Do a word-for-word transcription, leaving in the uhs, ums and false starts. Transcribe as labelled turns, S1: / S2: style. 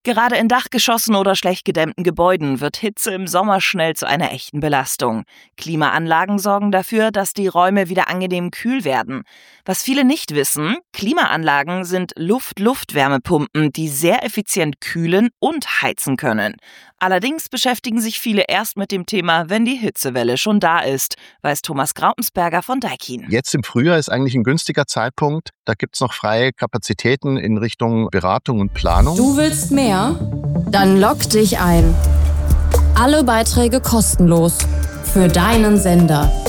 S1: Gerade in Dachgeschossen oder schlecht gedämmten Gebäuden wird Hitze im Sommer schnell zu einer echten Belastung. Klimaanlagen sorgen dafür, dass die Räume wieder angenehm kühl werden. Was viele nicht wissen, Klimaanlagen sind Luft-Luft-Wärmepumpen, die sehr effizient kühlen und heizen können. Allerdings beschäftigen sich viele erst mit dem Thema, wenn die Hitzewelle schon da ist, weiß Thomas Graupensberger von Daikin.
S2: Jetzt im Frühjahr ist eigentlich ein günstiger Zeitpunkt. Da gibt es noch freie Kapazitäten in Richtung Beratung und Planung.
S3: Du willst mehr? Dann log dich ein. Alle Beiträge kostenlos. Für deinen Sender.